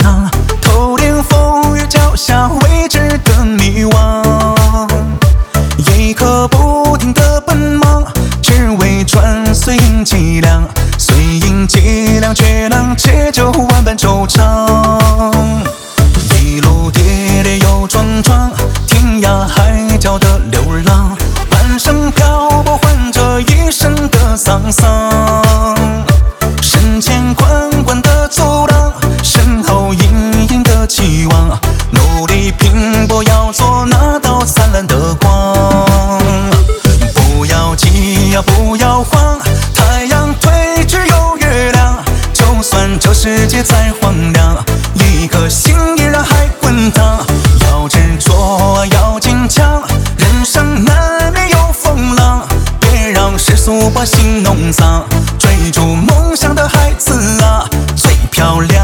囊，头顶风雨脚下未知的迷惘。一刻不停的奔忙，只为赚碎银几两，碎银几两却能解救万般惆怅。一路跌跌又撞撞，天涯海角的流浪，半生漂泊换这一生的沧桑。身前滚滚的阻挡，身后隐隐的期望，努力拼搏要做那道灿烂的光。不要急呀不要慌，太阳退只有月亮，就算这世界再荒凉，一颗心依然还滚烫。要执着要坚强，人生难免有风浪，别让世俗把心弄脏，追逐梦想的孩子啊最漂亮。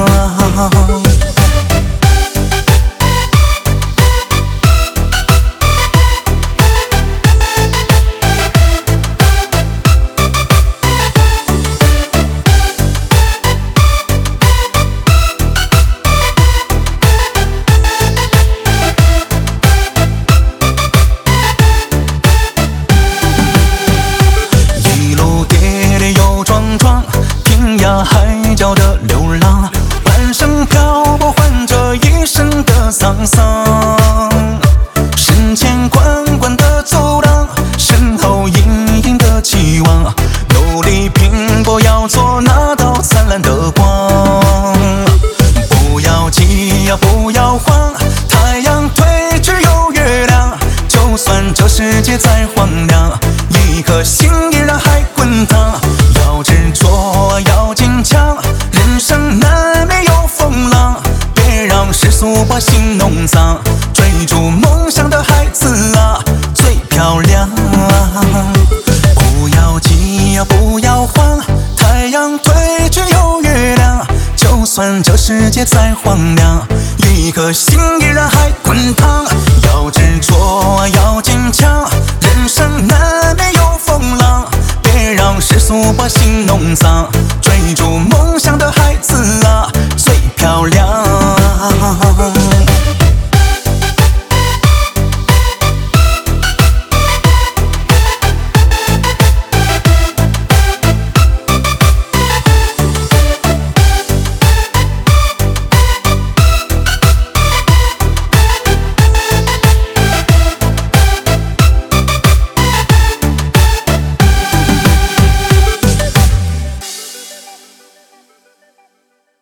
天涯海角的流浪，半生漂泊换这一生的沧桑。身前滚滚的阻挡，身后隐隐的期望，努力拼搏要做那道灿烂的光。不要急呀不要慌，太阳退只有月亮，就算这世界再荒凉，一颗心依然还滚烫。要执着要坚强，人生难免有风浪，别让世俗把心弄脏，追逐梦想的孩子啊最漂亮。不要急呀不要慌，太阳退只有月亮，就算这世界再荒凉，一颗心依然还滚烫。要执着要坚强，人生难免有风浪，别让世俗把心弄脏，追逐梦想的孩子啊最漂亮。